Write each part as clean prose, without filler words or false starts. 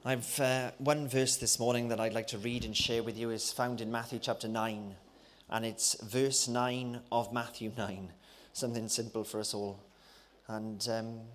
I've one verse this morning that I'd like to read and share with you is found in Matthew chapter 9, and it's verse 9 of Matthew 9, something simple for us all. And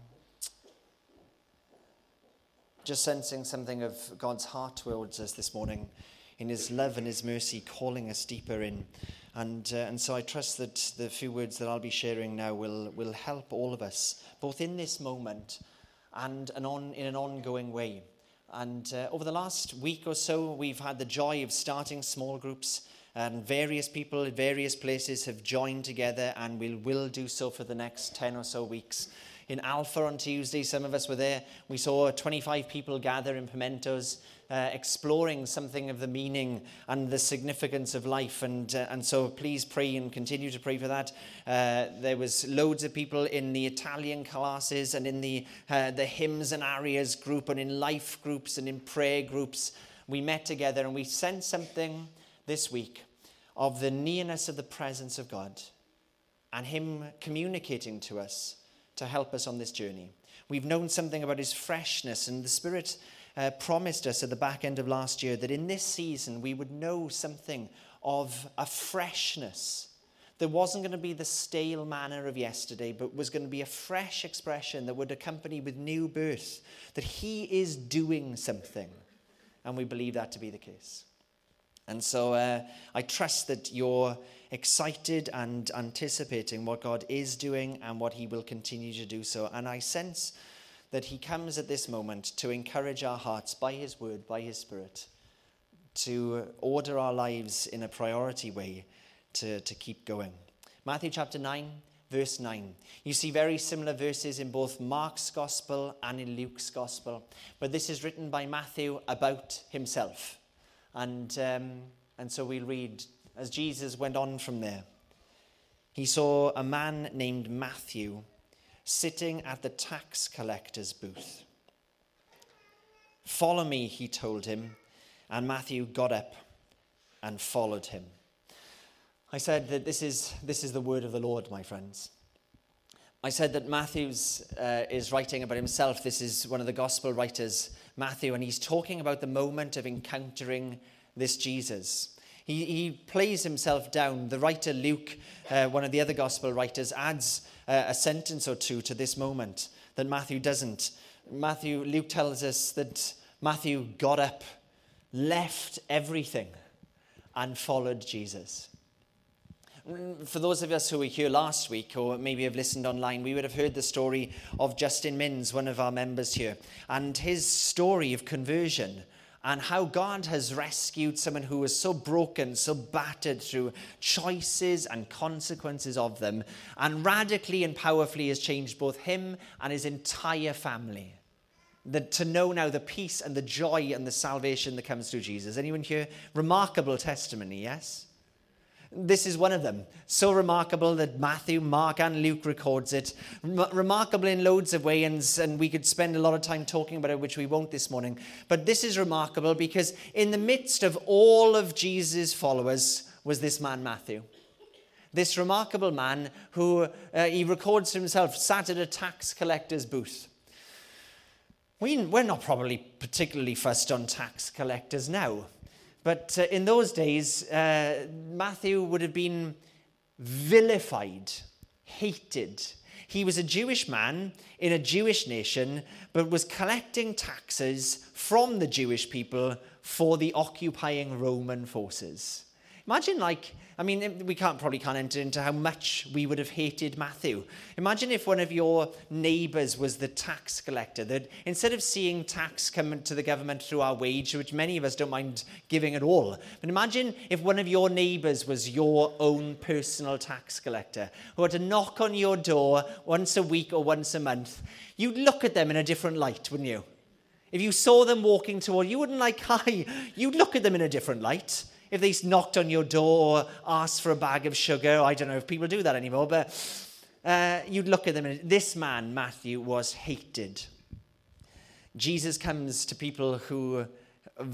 just sensing something of God's heart towards us this morning, in his love and his mercy, calling us deeper in. And so I trust that the few words that I'll be sharing now will help all of us, both in this moment and in an ongoing way. And over the last week or so, we've had the joy of starting small groups, and various people at various places have joined together, and we will do so for the next 10 or so weeks. In Alpha on Tuesday, some of us were there. We saw 25 people gather in Pimentos, exploring something of the meaning and the significance of life. And so please pray and continue to pray for that. There was loads of people in the Italian classes and in the hymns and arias group and in life groups and in prayer groups. We met together and we sensed something this week of the nearness of the presence of God and him communicating to us to help us on this journey. We've known something about his freshness, and the Spirit promised us at the back end of last year that in this season we would know something of a freshness. There wasn't going to be the stale manner of yesterday, but was going to be a fresh expression that would accompany with new birth, that he is doing something. And we believe that to be the case. And so I trust that you're excited and anticipating what God is doing and what he will continue to do so. And I sense that he comes at this moment to encourage our hearts by his word, by his Spirit, to order our lives in a priority way to keep going. Matthew chapter 9, verse 9. You see very similar verses in both Mark's gospel and in Luke's gospel, but this is written by Matthew about himself. And so we'll read, as Jesus went on from there, he saw a man named Matthew sitting at the tax collector's booth. "Follow me," he told him, and Matthew got up and followed him. I said that this is the word of the Lord, my friends. I said that Matthew's is writing about himself. This is one of the gospel writers, Matthew, and he's talking about the moment of encountering this Jesus. He plays himself down. The writer Luke, one of the other gospel writers, adds a sentence or two to this moment that Matthew doesn't. Luke tells us that Matthew got up, left everything, and followed Jesus. For those of us who were here last week, or maybe have listened online, we would have heard the story of Justin Minns, one of our members here, and his story of conversion, and how God has rescued someone who was so broken, so battered through choices and consequences of them, and radically and powerfully has changed both him and his entire family. To know now the peace and the joy and the salvation that comes through Jesus. Anyone here? Remarkable testimony, yes? This is one of them. So remarkable that Matthew, Mark, and Luke records it. Remarkable in loads of ways, and we could spend a lot of time talking about it, which we won't this morning. But this is remarkable because in the midst of all of Jesus' followers was this man, Matthew. This remarkable man who, he records himself, sat at a tax collector's booth. We're not probably particularly fussed on tax collectors now. But in those days, Matthew would have been vilified, hated. He was a Jewish man in a Jewish nation, but was collecting taxes from the Jewish people for the occupying Roman forces. Imagine we probably can't enter into how much we would have hated Matthew. Imagine if one of your neighbours was the tax collector, that instead of seeing tax come to the government through our wage, which many of us don't mind giving at all, but imagine if one of your neighbours was your own personal tax collector, who had to knock on your door once a week or once a month. You'd look at them in a different light, wouldn't you? If you saw them walking toward you, wouldn't like, hi, you'd look at them in a different light. If they knocked on your door or asked for a bag of sugar, I don't know if people do that anymore, but you'd look at them. And this man, Matthew, was hated. Jesus comes to people who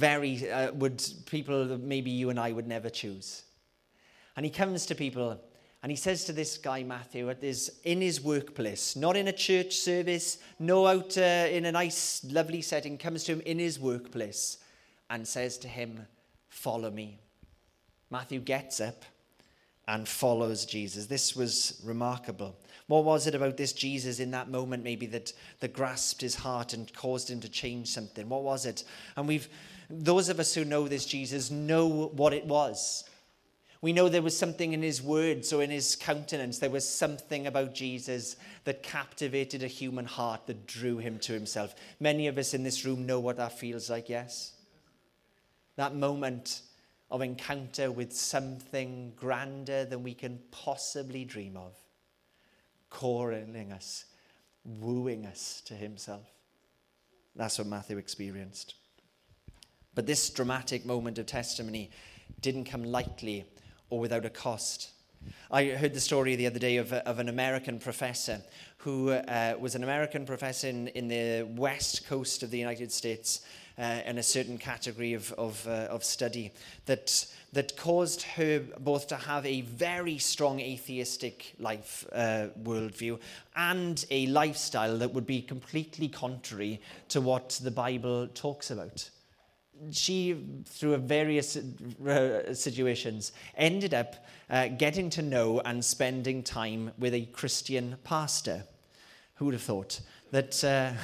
people maybe you and I would never choose. And he comes to people And he says to this guy, Matthew, in his workplace, not in a church service, no out in a nice, lovely setting, comes to him in his workplace and says to him, follow me. Matthew gets up and follows Jesus. This was remarkable. What was it about this Jesus in that moment maybe that grasped his heart and caused him to change something? What was it? And those of us who know this Jesus know what it was. We know there was something in his words or in his countenance. There was something about Jesus that captivated a human heart, that drew him to himself. Many of us in this room know what that feels like, yes? That moment of encounter with something grander than we can possibly dream of, calling us, wooing us to himself. That's what Matthew experienced. But this dramatic moment of testimony didn't come lightly or without a cost. I heard the story the other day of an American professor who was an American professor in the west coast of the United States in a certain category of study that caused her both to have a very strong atheistic life worldview and a lifestyle that would be completely contrary to what the Bible talks about. She, through various situations, ended up getting to know and spending time with a Christian pastor. Who would have thought that?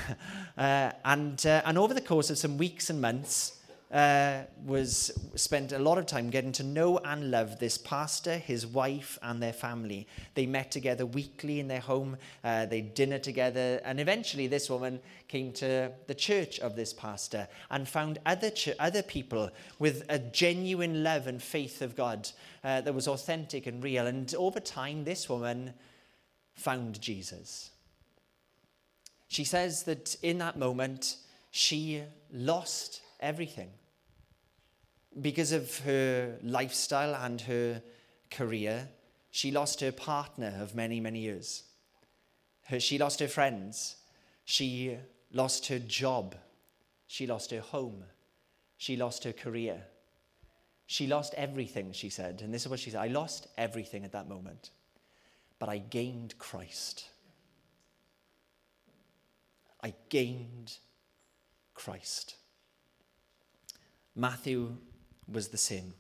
And over the course of some weeks and months, was spent a lot of time getting to know and love this pastor, his wife, and their family. They met together weekly in their home. They dinner together, and eventually this woman came to the church of this pastor and found other people with a genuine love and faith of God that was authentic and real. And over time, this woman found Jesus. She says that in that moment, she lost everything. Because of her lifestyle and her career, she lost her partner of many, many years. She lost her friends. She lost her job. She lost her home. She lost her career. She lost everything, she said. And this is what she said: I lost everything at that moment, but I gained Christ. I gained Christ. Matthew was the same.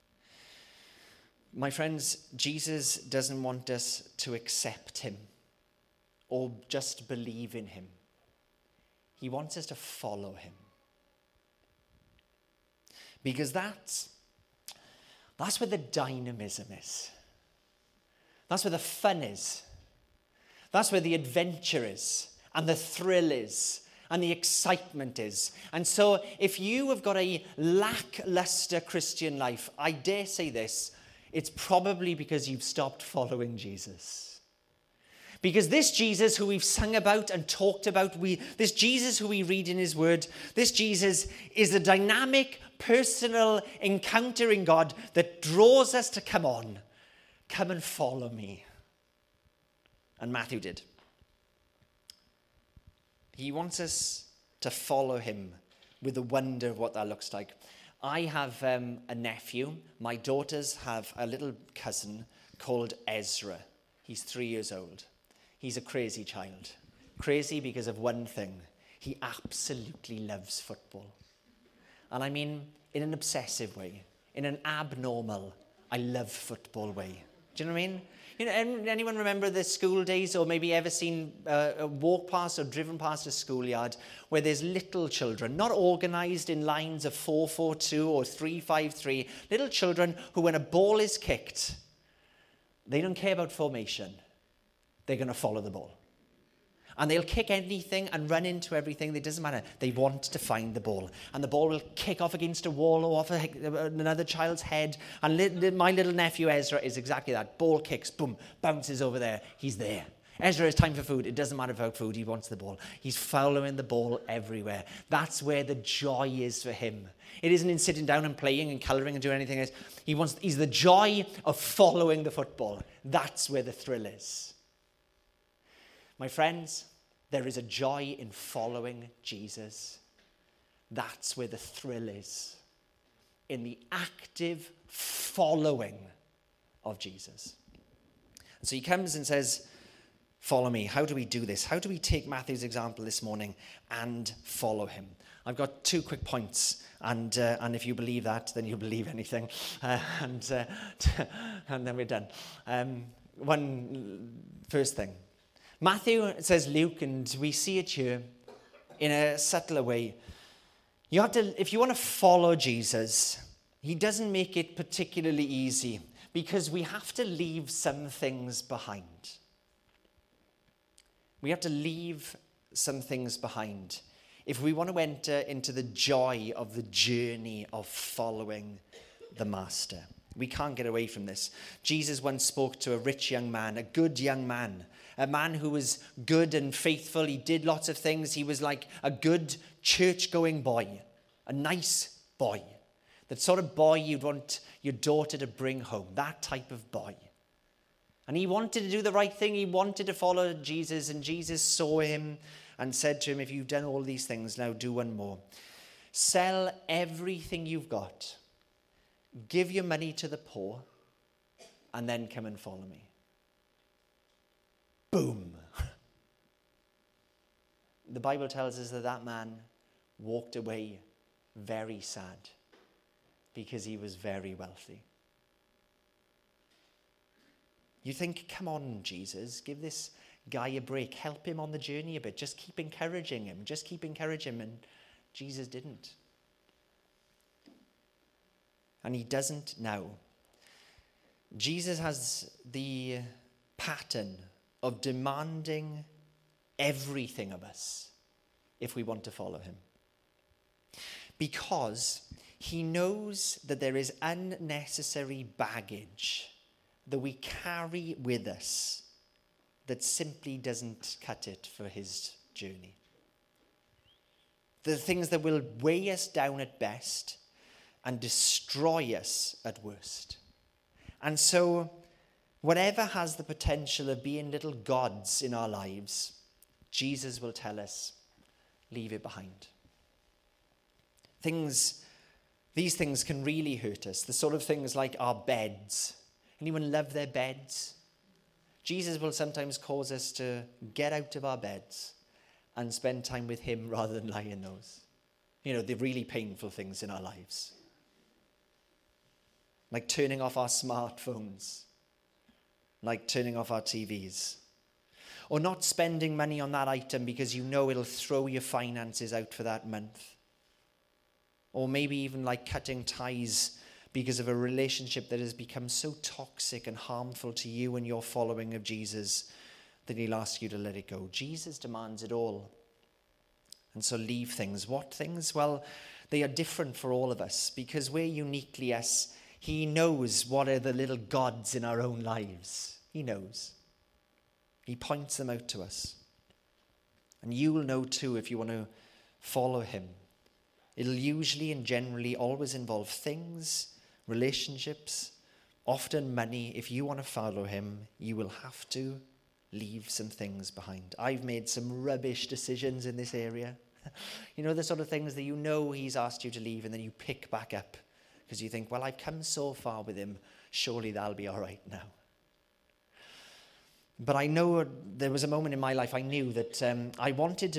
My friends, Jesus doesn't want us to accept him or just believe in him. He wants us to follow him. Because that's where the dynamism is. That's where the fun is. That's where the adventure is and the thrill is. And the excitement is. And so if you have got a lackluster Christian life, I dare say this, it's probably because you've stopped following Jesus. Because this Jesus who we've sung about and talked about, this Jesus who we read in his word, this Jesus is a dynamic, personal encounter in God that draws us to come and follow me. And Matthew did. He wants us to follow him with the wonder of what that looks like. I have a nephew. My daughters have a little cousin called Ezra. He's 3 years old. He's a crazy child. Crazy because of one thing. He absolutely loves football. And I mean in an obsessive way, in an abnormal, I love football way. Do you know what I mean? You know, anyone remember the school days, or maybe ever seen walk past or driven past a schoolyard where there's little children, not organised in lines of 4-4-2 or 3-5-3, little children who, when a ball is kicked, they don't care about formation. They're going to follow the ball. And they'll kick anything and run into everything. It doesn't matter. They want to find the ball. And the ball will kick off against a wall or off another child's head. And my little nephew Ezra is exactly that. Ball kicks, boom, bounces over there. He's there. Ezra, it's time for food. It doesn't matter about food. He wants the ball. He's following the ball everywhere. That's where the joy is for him. It isn't in sitting down and playing and colouring and doing anything else. He's the joy of following the football. That's where the thrill is. My friends, there is a joy in following Jesus. That's where the thrill is. In the active following of Jesus. And so he comes and says, follow me. How do we do this? How do we take Matthew's example this morning and follow him? I've got 2 quick points, and if you believe that, then you'll believe anything, and then we're done. First thing. Matthew says Luke, and we see it here in a subtler way. You have to, if you want to follow Jesus, he doesn't make it particularly easy, because we have to leave some things behind. We have to leave some things behind if we want to enter into the joy of the journey of following the Master. We can't get away from this. Jesus once spoke to a rich young man, a good young man, a man who was good and faithful. He did lots of things. He was like a good church-going boy, a nice boy, that sort of boy you'd want your daughter to bring home, that type of boy. And he wanted to do the right thing. He wanted to follow Jesus, and Jesus saw him and said to him, if you've done all these things, now do one more. Sell everything you've got, give your money to the poor, and then come and follow me. Boom. The Bible tells us that that man walked away very sad because he was very wealthy. You think, come on, Jesus, give this guy a break. Help him on the journey a bit. Just keep encouraging him. Just keep encouraging him. And Jesus didn't. And he doesn't now. Jesus has the pattern of demanding everything of us if we want to follow him. Because he knows that there is unnecessary baggage that we carry with us that simply doesn't cut it for his journey. The things that will weigh us down at best and destroy us at worst. And so, whatever has the potential of being little gods in our lives, Jesus will tell us, leave it behind. These things can really hurt us. The sort of things like our beds. Anyone love their beds? Jesus will sometimes cause us to get out of our beds and spend time with him rather than lie in those. You know, the really painful things in our lives. Like turning off our smartphones. Like turning off our TVs. Or not spending money on that item because you know it'll throw your finances out for that month. Or maybe even like cutting ties because of a relationship that has become so toxic and harmful to you and your following of Jesus that he'll ask you to let it go. Jesus demands it all. And so leave things. What things? Well, they are different for all of us because we're uniquely us. He knows what are the little gods in our own lives. He knows. He points them out to us. And you will know too if you want to follow him. It'll usually and generally always involve things, relationships, often money. If you want to follow him, you will have to leave some things behind. I've made some rubbish decisions in this area. You know, the sort of things that you know he's asked you to leave and then you pick back up because you think, well, I've come so far with him, surely that'll be all right now. But I know there was a moment in my life I knew that I wanted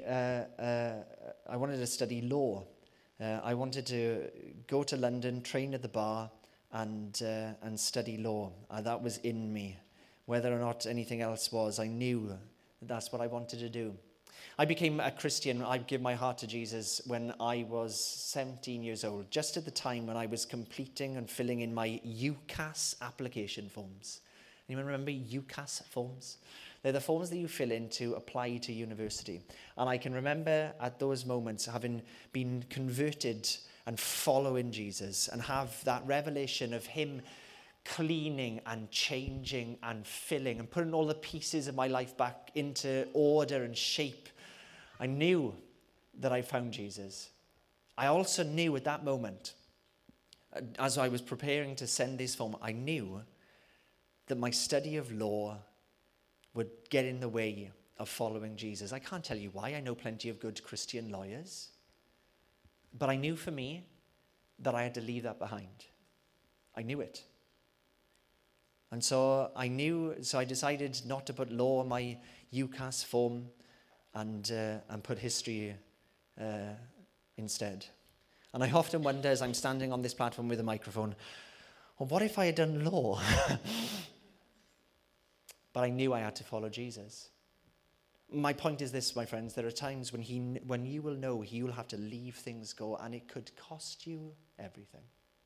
to study law. I wanted to go to London, train at the bar, and study law. That was in me. Whether or not anything else was, I knew that's what I wanted to do. I became a Christian. I gave my heart to Jesus when I was 17 years old, just at the time when I was completing and filling in my UCAS application forms. Anyone remember UCAS forms? They're the forms that you fill in to apply to university. And I can remember at those moments having been converted and following Jesus and have that revelation of him cleaning and changing and filling and putting all the pieces of my life back into order and shape. I knew that I found Jesus. I also knew at that moment, as I was preparing to send this form, I knew that my study of law would get in the way of following Jesus. I can't tell you why. I know plenty of good Christian lawyers. But I knew for me that I had to leave that behind. I knew it. And so I decided not to put law on my UCAS form and put history instead. And I often wonder, as I'm standing on this platform with a microphone, well, what if I had done law? But I knew I had to follow Jesus. My point is this, my friends, there are times when you will know he will have to leave things go, and it could cost you everything.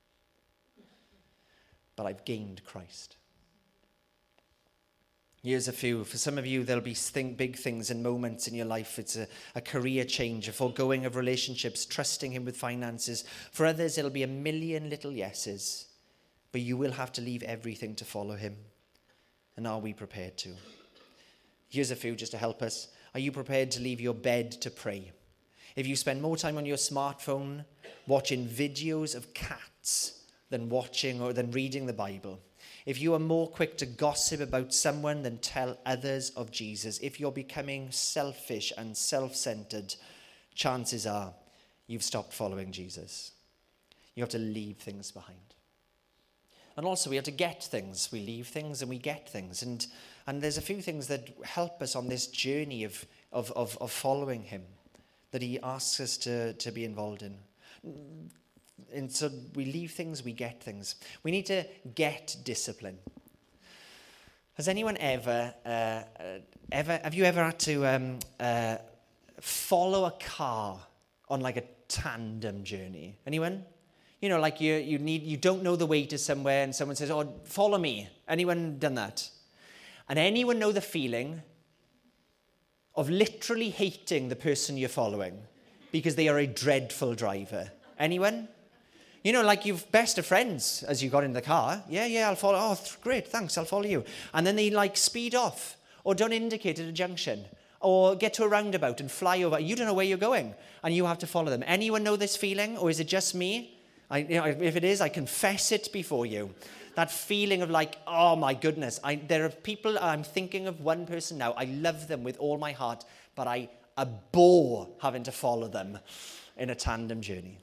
But I've gained Christ. Here's a few. For some of you, there'll be big things and moments in your life. It's a career change, a foregoing of relationships, trusting him with finances. For others, it'll be a million little yeses. But you will have to leave everything to follow him. And are we prepared to? Here's a few just to help us. Are you prepared to leave your bed to pray? If you spend more time on your smartphone watching videos of cats than reading the Bible, if you are more quick to gossip about someone than tell others of Jesus, if you're becoming selfish and self-centered, chances are you've stopped following Jesus. You have to leave things behind. And also we have to get things. We leave things and we get things. And there's a few things that help us on this journey of following him that he asks us to be involved in. And so we leave things, we get things. We need to get discipline. Has anyone have you ever had to follow a car on like a tandem journey? Anyone? You know, like you don't know the way to somewhere and someone says, oh, follow me. Anyone done that? And anyone know the feeling of literally hating the person you're following because they are a dreadful driver? Anyone? You know, like you've best of friends as you got in the car. Yeah, I'll follow. Oh, great, thanks, I'll follow you. And then they like speed off or don't indicate at a junction or get to a roundabout and fly over. You don't know where you're going and you have to follow them. Anyone know this feeling, or is it just me? If it is, I confess it before you. That feeling of like, oh my goodness. There are people, I'm thinking of one person now. I love them with all my heart, but I abhor having to follow them in a tandem journey.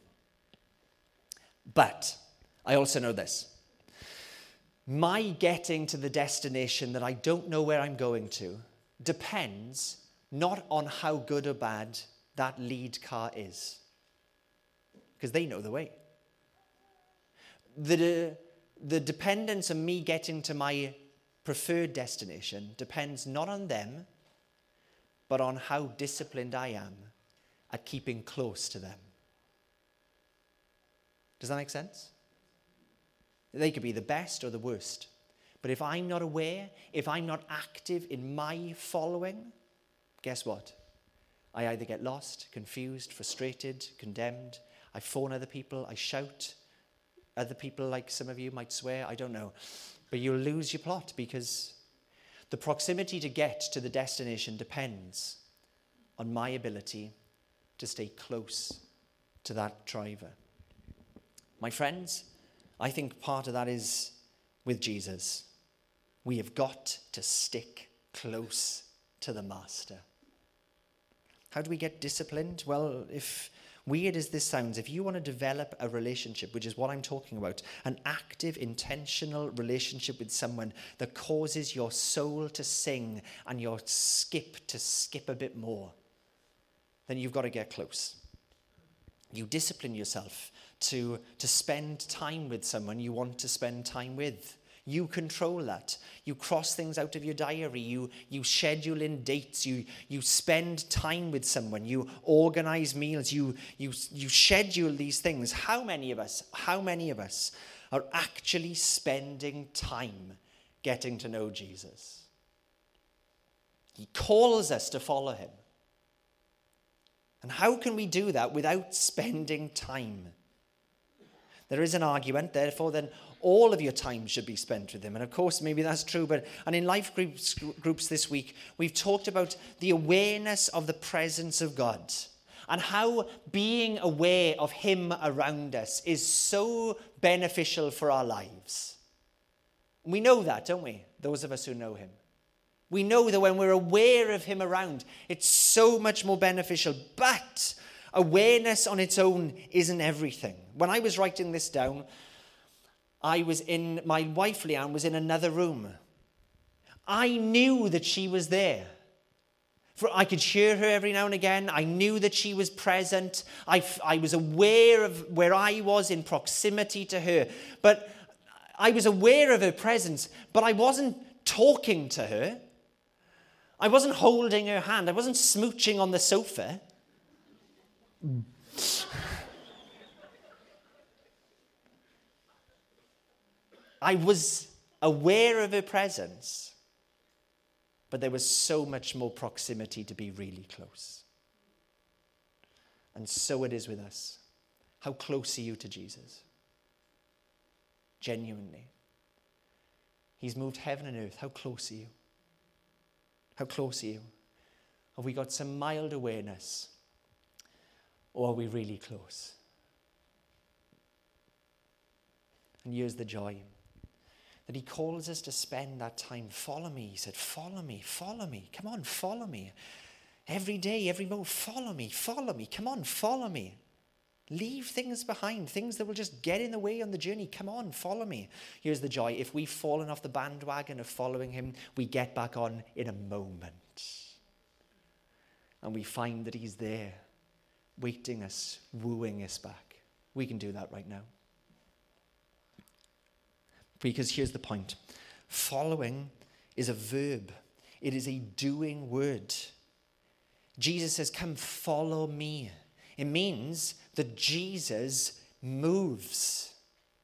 But I also know this. My getting to the destination that I don't know where I'm going to depends not on how good or bad that lead car is, because they know the way. The dependence on me getting to my preferred destination depends not on them, but on how disciplined I am at keeping close to them. Does that make sense? They could be the best or the worst. But if I'm not aware, if I'm not active in my following, guess what? I either get lost, confused, frustrated, condemned. I phone other people. I shout. Other people, like some of you, might swear. I don't know. But you'll lose your plot because the proximity to get to the destination depends on my ability to stay close to that driver. My friends, I think part of that is with Jesus. We have got to stick close to the Master. How do we get disciplined? Well, if weird as this sounds, if you want to develop a relationship, which is what I'm talking about, an active, intentional relationship with someone that causes your soul to sing and your skip to skip a bit more, then you've got to get close. You discipline yourself to spend time with someone you want to spend time with. You control that. You cross things out of your diary. You schedule in dates. You spend time with someone. You organize meals. You schedule these things. How many of us are actually spending time getting to know Jesus? He calls us to follow him. And how can we do that without spending time? There is an argument, therefore, then all of your time should be spent with him. And of course, maybe that's true. And in life groups this week, we've talked about the awareness of the presence of God and how being aware of him around us is so beneficial for our lives. We know that, don't we? Those of us who know him. We know that when we're aware of him around, it's so much more beneficial. But awareness on its own isn't everything. When I was writing this down, my wife Leanne was in another room. I knew that she was there. For I could hear her every now and again. I knew that she was present. I was aware of where I was in proximity to her. But I was aware of her presence, but I wasn't talking to her. I wasn't holding her hand. I wasn't smooching on the sofa. I was aware of her presence, but there was so much more proximity to be really close. And so it is with us. How close are you to Jesus? Genuinely. He's moved heaven and earth. How close are you? How close are you? Have we got some mild awareness? Or are we really close? And here's the joy. That he calls us to spend that time. Follow me. He said, follow me, follow me. Come on, follow me. Every day, every moment, follow me, follow me. Come on, follow me. Leave things behind, things that will just get in the way on the journey. Come on, follow me. Here's the joy. If we've fallen off the bandwagon of following him, we get back on in a moment. And we find that he's there, waiting us, wooing us back. We can do that right now. Because here's the point. Following is a verb. It is a doing word. Jesus says, come follow me. It means that Jesus moves.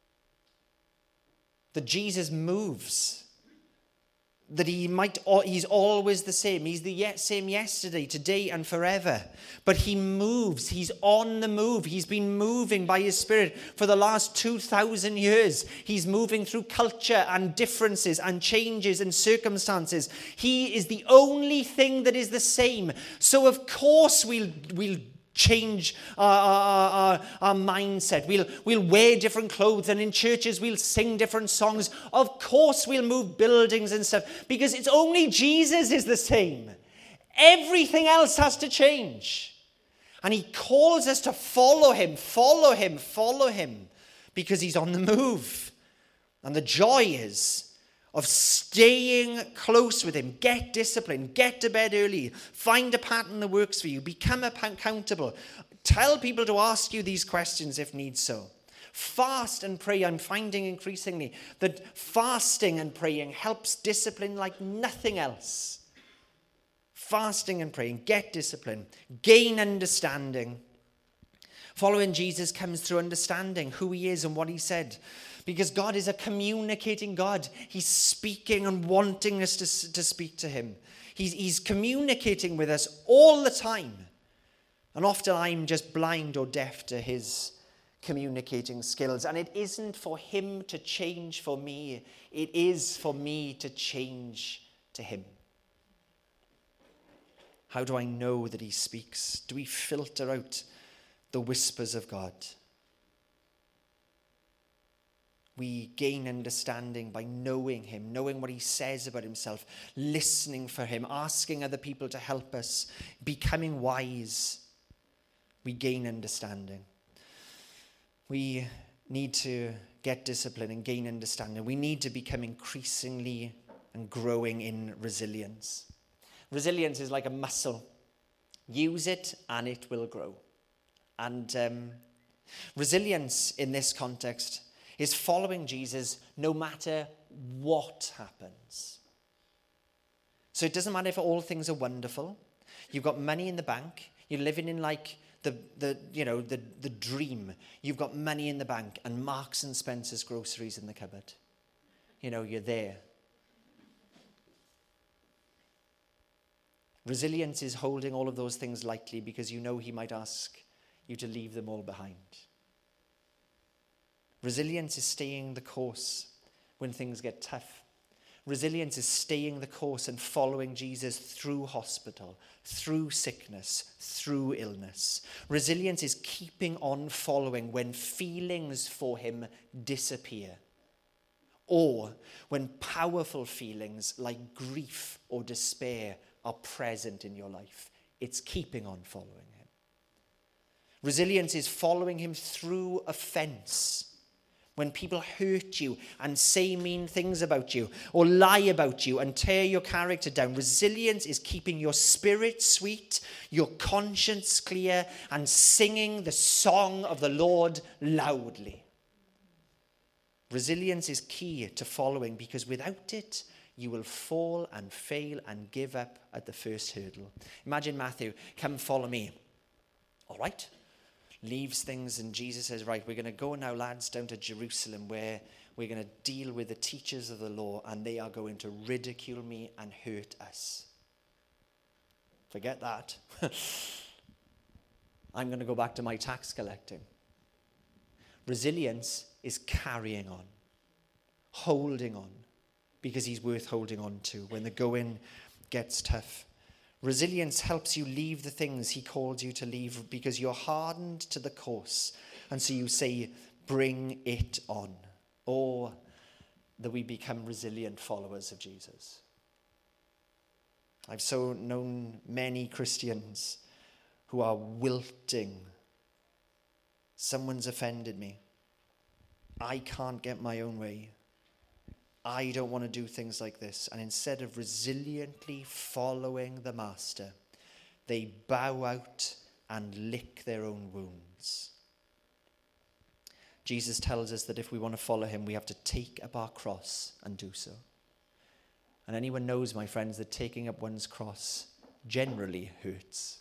That Jesus moves. That he's always the same. He's the same yesterday, today, and forever. But he moves. He's on the move. He's been moving by his Spirit for the last 2,000 years. He's moving through culture and differences and changes and circumstances. He is the only thing that is the same. So of course we'll change our mindset. We'll wear different clothes, and in churches we'll sing different songs. Of course we'll move buildings and stuff, because it's only Jesus is the same. Everything else has to change. And he calls us to follow him, follow him, follow him, because he's on the move. And the joy is of staying close with him. Get disciplined. Get to bed early. Find a pattern that works for you. Become accountable. Tell people to ask you these questions if need so. Fast and pray. I'm finding increasingly that fasting and praying helps discipline like nothing else. Fasting and praying. Get discipline. Gain understanding. Following Jesus comes through understanding who he is and what he said. Because God is a communicating God. He's speaking and wanting us to speak to him. He's communicating with us all the time. And often I'm just blind or deaf to his communicating skills. And it isn't for him to change for me. It is for me to change to him. How do I know that he speaks? Do we filter out the whispers of God? We gain understanding by knowing him, knowing what he says about himself, listening for him, asking other people to help us, becoming wise. We gain understanding. We need to get discipline and gain understanding. We need to become increasingly and growing in resilience. Resilience is like a muscle. Use it and it will grow. And resilience in this context is following Jesus no matter what happens. So it doesn't matter if all things are wonderful. You've got money in the bank. You're living in like the dream. You've got money in the bank and Marks and Spencer's groceries in the cupboard. You're there. Resilience is holding all of those things lightly because you know he might ask you to leave them all behind. Resilience is staying the course when things get tough. Resilience is staying the course and following Jesus through hospital, through sickness, through illness. Resilience is keeping on following when feelings for him disappear, or when powerful feelings like grief or despair are present in your life. It's keeping on following him. Resilience is following him through offense. When people hurt you and say mean things about you or lie about you and tear your character down, resilience is keeping your spirit sweet, your conscience clear, and singing the song of the Lord loudly. Resilience is key to following, because without it, you will fall and fail and give up at the first hurdle. Imagine Matthew, come follow me. All right. Leaves things, and Jesus says, right, we're going to go now, lads, down to Jerusalem, where we're going to deal with the teachers of the law, and they are going to ridicule me and hurt us. Forget that. I'm going to go back to my tax collecting. Resilience is carrying on, holding on, because he's worth holding on to when the going gets tough. Resilience helps you leave the things he called you to leave, because you're hardened to the course. And so you say, bring it on. Or that we become resilient followers of Jesus. I've so known many Christians who are wilting. Someone's offended me. I can't get my own way. I don't want to do things like this. And instead of resiliently following the master, they bow out and lick their own wounds. Jesus tells us that if we want to follow him, we have to take up our cross and do so. And anyone knows, my friends, that taking up one's cross generally hurts.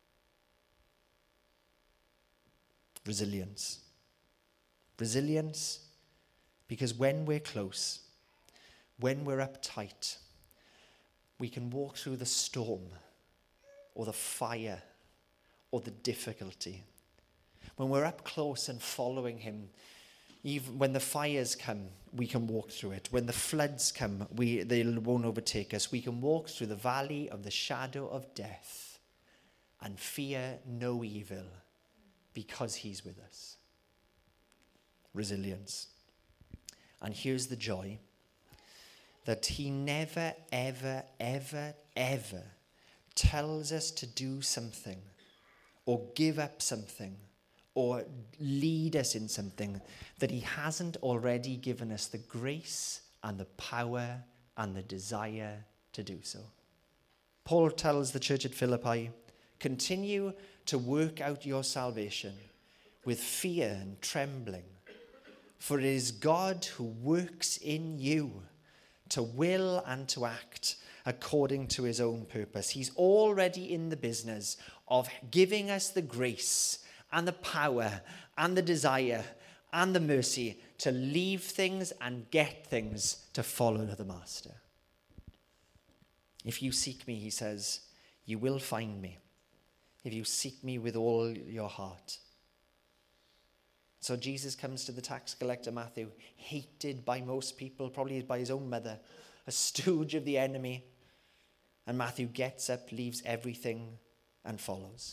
Resilience. Resilience, because when we're close, when we're uptight, we can walk through the storm or the fire or the difficulty. When we're up close and following him, even when the fires come, we can walk through it. When the floods come, they won't overtake us. We can walk through the valley of the shadow of death and fear no evil, because he's with us. Resilience. And here's the joy, that he never, ever, ever, ever tells us to do something or give up something or lead us in something that he hasn't already given us the grace and the power and the desire to do so. Paul tells the church at Philippi, continue to work out your salvation with fear and trembling, for it is God who works in you to will and to act according to his own purpose. He's already in the business of giving us the grace and the power and the desire and the mercy to leave things and get things to follow the master. If you seek me, he says, you will find me. If you seek me with all your heart. So Jesus comes to the tax collector Matthew, hated by most people, probably by his own mother, a stooge of the enemy. And Matthew gets up, leaves everything, and follows.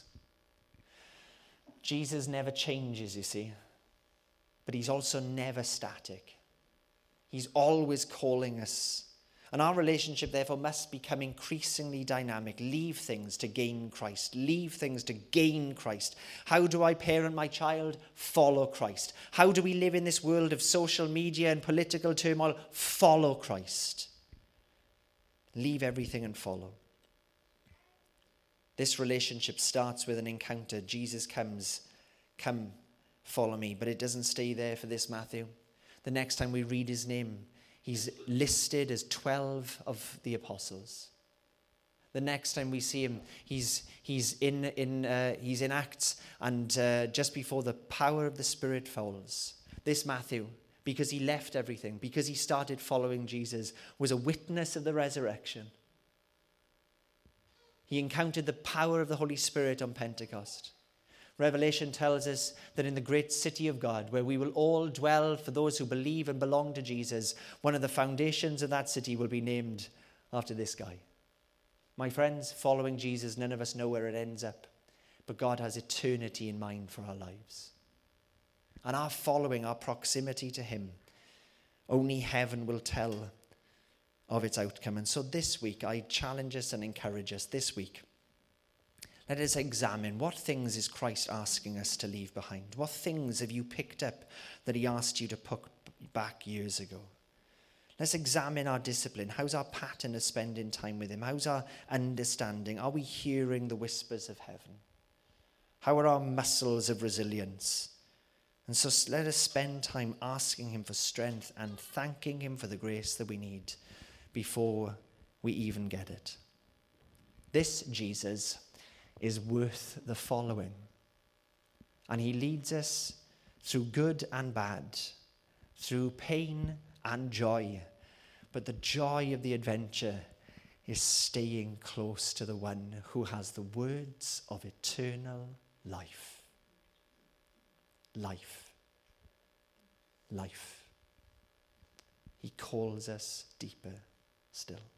Jesus never changes, you see, but he's also never static. He's always calling us. And our relationship, therefore, must become increasingly dynamic. Leave things to gain Christ. Leave things to gain Christ. How do I parent my child? Follow Christ. How do we live in this world of social media and political turmoil? Follow Christ. Leave everything and follow. This relationship starts with an encounter. Jesus comes, come, follow me. But it doesn't stay there for this Matthew. The next time we read his name, he's listed as 12 of the apostles. The next time we see him, he's in Acts, and just before the power of the Spirit falls, this Matthew, because he left everything, because he started following Jesus, was a witness of the resurrection. He encountered the power of the Holy Spirit on Pentecost. Revelation tells us that in the great city of God, where we will all dwell for those who believe and belong to Jesus, one of the foundations of that city will be named after this guy. My friends, following Jesus, none of us know where it ends up, but God has eternity in mind for our lives. And our following, our proximity to him, only heaven will tell of its outcome. And so this week, I challenge us and encourage us this week. Let us examine, what things is Christ asking us to leave behind? What things have you picked up that he asked you to put back years ago? Let's examine our discipline. How's our pattern of spending time with him? How's our understanding? Are we hearing the whispers of heaven? How are our muscles of resilience? And so let us spend time asking him for strength and thanking him for the grace that we need before we even get it. This Jesus is worth the following. And he leads us through good and bad, through pain and joy. But the joy of the adventure is staying close to the one who has the words of eternal life. Life. Life. He calls us deeper still.